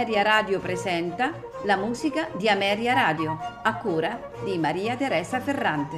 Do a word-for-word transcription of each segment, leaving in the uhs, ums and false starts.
Ameria Radio presenta la musica di Ameria Radio, a cura di Maria Teresa Ferrante.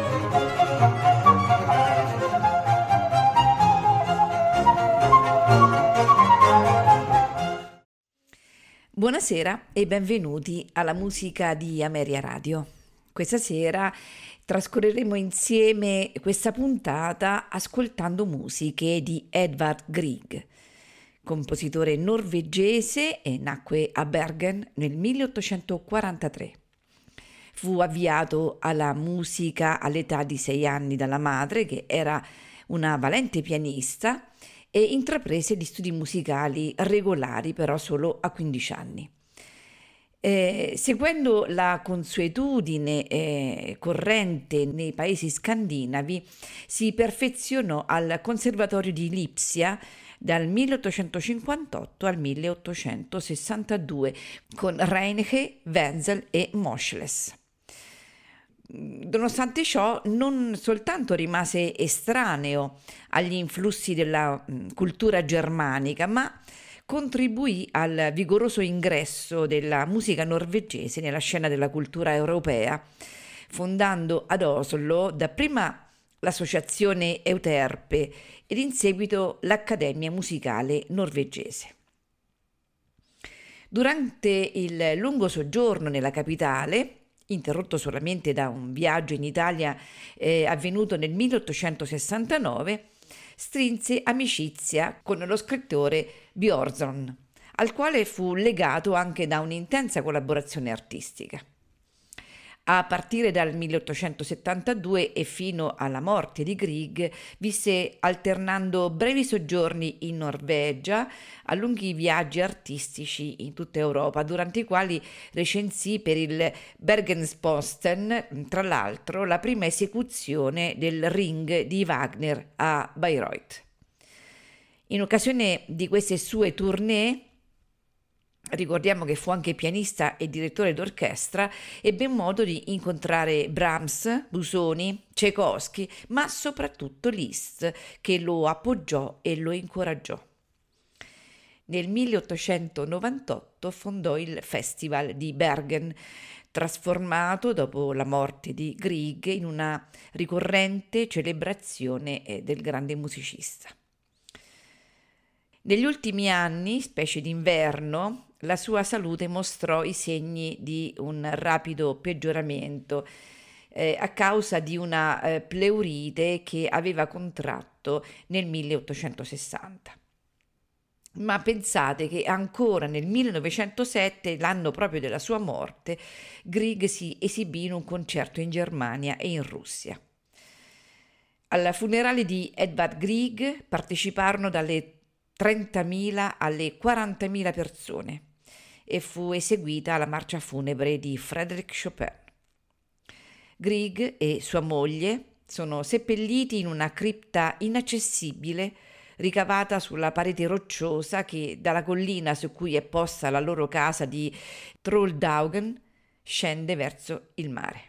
Buonasera e benvenuti alla musica di Ameria Radio. Questa sera trascorreremo insieme questa puntata ascoltando musiche di Edvard Grieg, compositore norvegese, e nacque a Bergen nel milleottocentoquarantatré. Fu avviato alla musica all'età di sei anni dalla madre, che era una valente pianista, e intraprese gli studi musicali regolari però solo a quindici anni. Eh, seguendo la consuetudine eh, corrente nei paesi scandinavi, si perfezionò al Conservatorio di Lipsia dal milleottocentocinquantotto al milleottocentosessantadue con Reinke, Wenzel e Moscheles. Nonostante ciò, non soltanto rimase estraneo agli influssi della cultura germanica, ma contribuì al vigoroso ingresso della musica norvegese nella scena della cultura europea, fondando ad Oslo dapprima l'associazione Euterpe ed in seguito l'Accademia Musicale Norvegese. Durante il lungo soggiorno nella capitale, interrotto solamente da un viaggio in Italia eh, avvenuto nel milleottocentosessantanove, strinse amicizia con lo scrittore Björnson, al quale fu legato anche da un'intensa collaborazione artistica. A partire dal milleottocentosettantadue e fino alla morte di Grieg visse alternando brevi soggiorni in Norvegia a lunghi viaggi artistici in tutta Europa, durante i quali recensì per il Bergensposten, tra l'altro, la prima esecuzione del Ring di Wagner a Bayreuth. In occasione di queste sue tournée, ricordiamo che fu anche pianista e direttore d'orchestra, ebbe modo di incontrare Brahms, Busoni, Tchaikovsky, ma soprattutto Liszt, che lo appoggiò e lo incoraggiò. Nel milleottocentonovantotto fondò il Festival di Bergen, trasformato dopo la morte di Grieg in una ricorrente celebrazione del grande musicista. Negli ultimi anni, specie d'inverno, la sua salute mostrò i segni di un rapido peggioramento eh, a causa di una eh, pleurite che aveva contratto nel milleottocentosessanta. Ma pensate che ancora nel millenovecentosette, l'anno proprio della sua morte, Grieg si esibì in un concerto in Germania e in Russia. Al funerale di Edvard Grieg parteciparono dalle trentamila alle quarantamila persone e fu eseguita la marcia funebre di Frédéric Chopin. Grieg e sua moglie sono seppelliti in una cripta inaccessibile ricavata sulla parete rocciosa che dalla collina su cui è posta la loro casa di Trollhaugen scende verso il mare.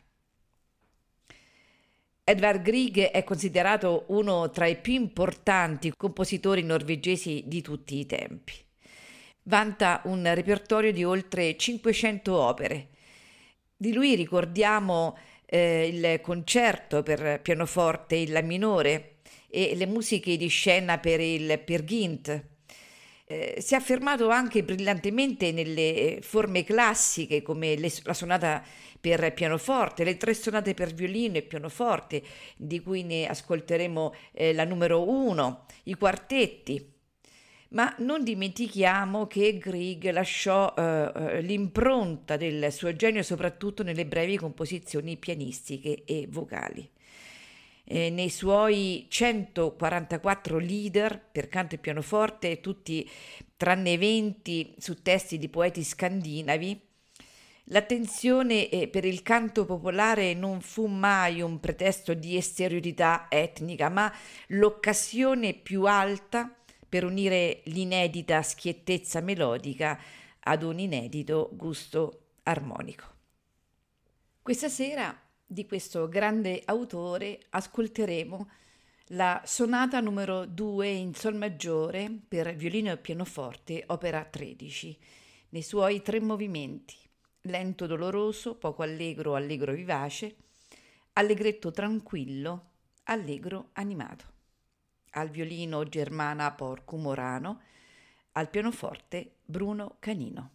Edvard Grieg è considerato uno tra i più importanti compositori norvegesi di tutti i tempi. Vanta un repertorio di oltre cinquecento opere. Di lui ricordiamo eh, il concerto per pianoforte in La minore e le musiche di scena per il Peer Gynt. Eh, si è affermato anche brillantemente nelle forme classiche come le, la sonata per pianoforte, le tre sonate per violino e pianoforte, di cui ne ascolteremo eh, la numero uno, i quartetti. Ma non dimentichiamo che Grieg lasciò eh, l'impronta del suo genio soprattutto nelle brevi composizioni pianistiche e vocali. Eh, nei suoi centoquarantaquattro lieder per canto e pianoforte, tutti tranne venti su testi di poeti scandinavi, l'attenzione eh, per il canto popolare non fu mai un pretesto di esteriorità etnica, ma l'occasione più alta per unire l'inedita schiettezza melodica ad un inedito gusto armonico. Questa sera di questo grande autore ascolteremo la sonata numero due in sol maggiore per violino e pianoforte, opera tredici, nei suoi tre movimenti: lento doloroso, poco allegro, allegro vivace, allegretto tranquillo, allegro animato. Al violino Germana Porcu Morano, al pianoforte Bruno Canino.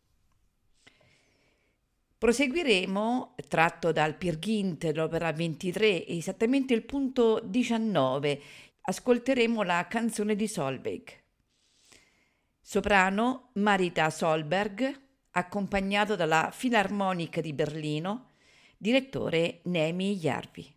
Proseguiremo, tratto dal Peer Gynt, l'opera ventitré, esattamente il punto diciannove, ascolteremo la canzone di Solveig. Soprano Marita Solberg, accompagnato dalla Filarmonica di Berlino, direttore Nemi Järvi.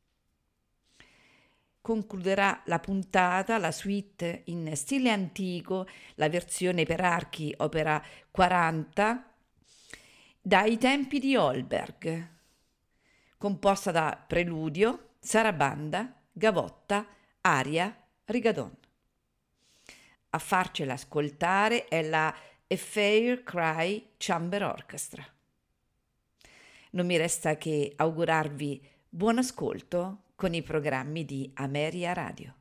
Concluderà la puntata la suite in stile antico, la versione per archi, opera quaranta, dai tempi di Holberg, composta da preludio, sarabanda, gavotta, aria, rigadon. A farcela ascoltare è la A Fair Cry Chamber Orchestra. Non mi resta che augurarvi buon ascolto con i programmi di Ameria Radio.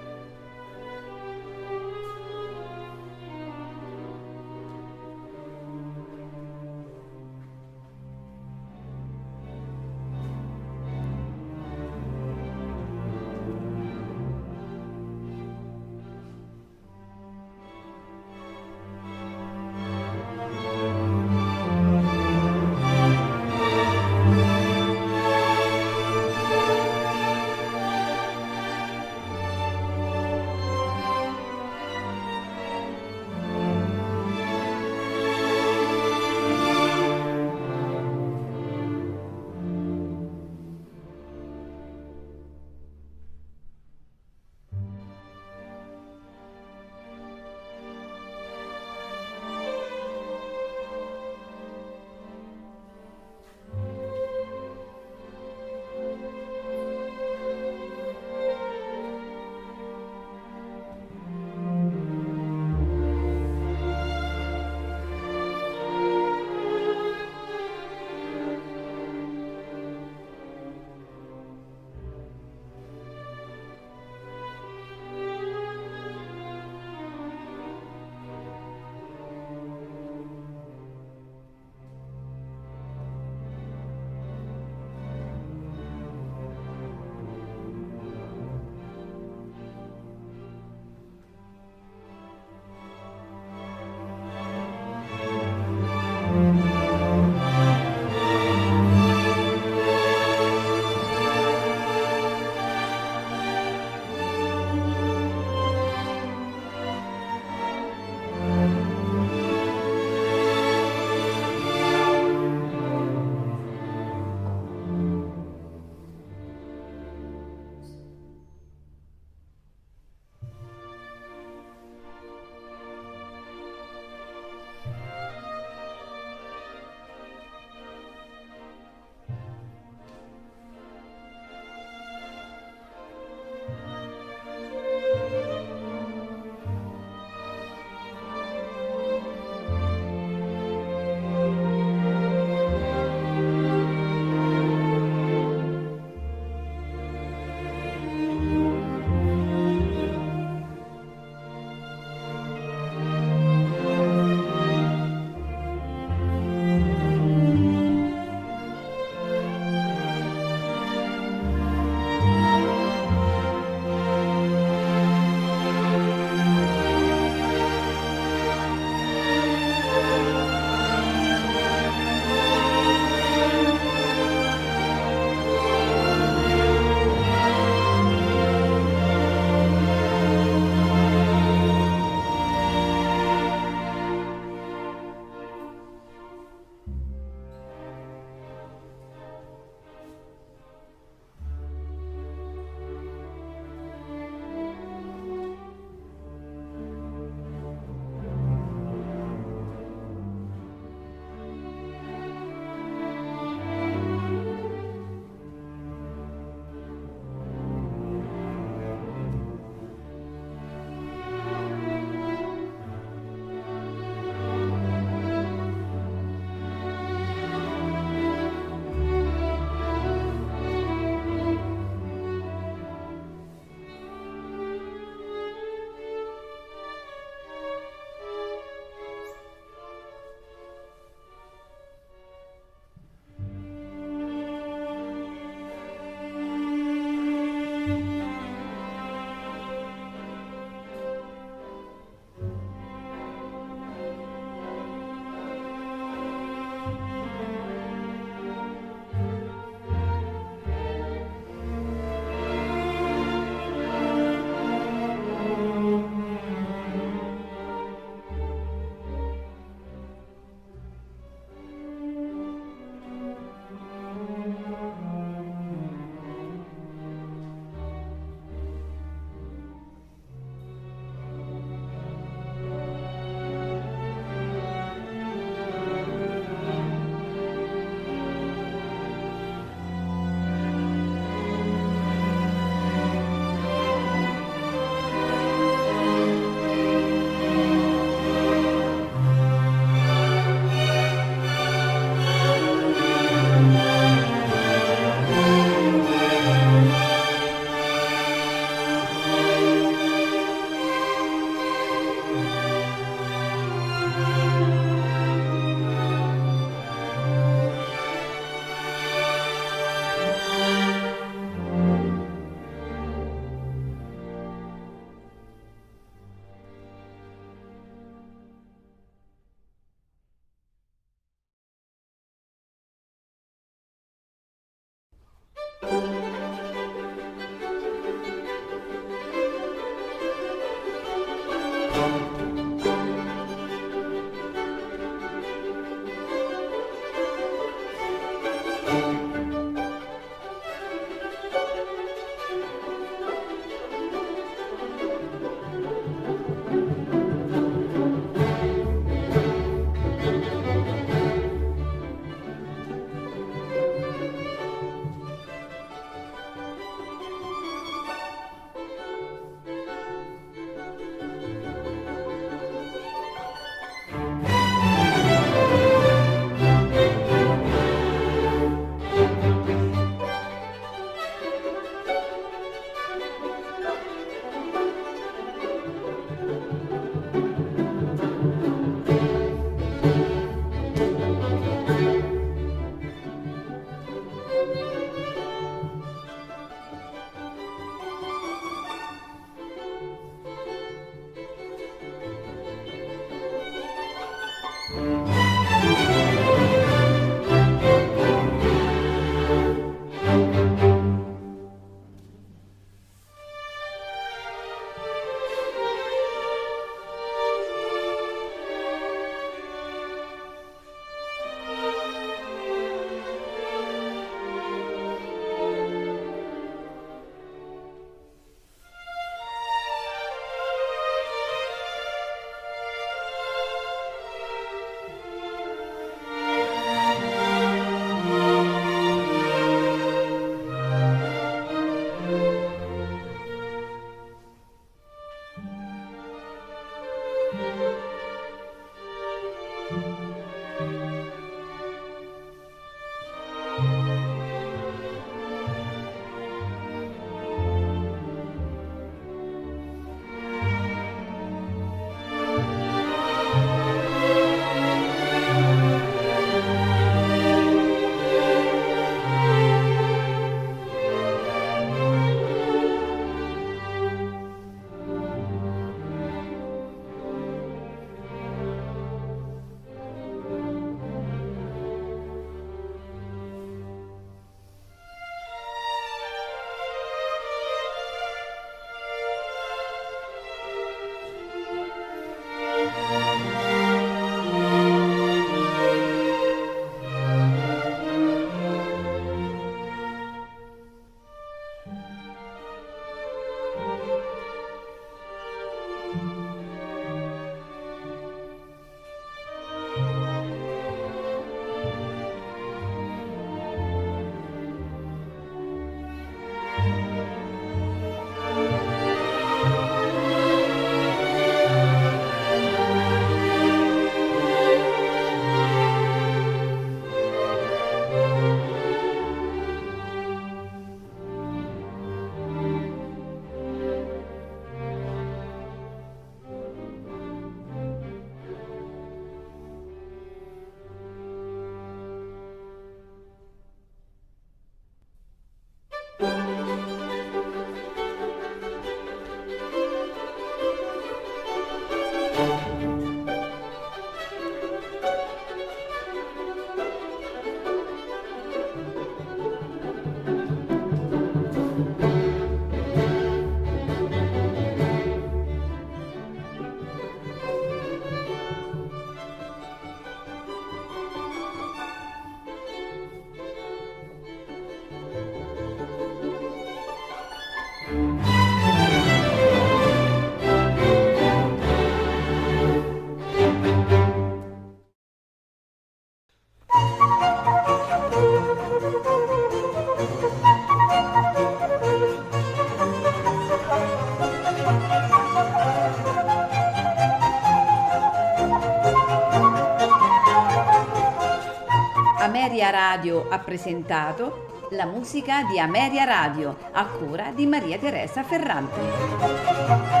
Ameria Radio ha presentato la musica di Ameria Radio, a cura di Maria Teresa Ferrante.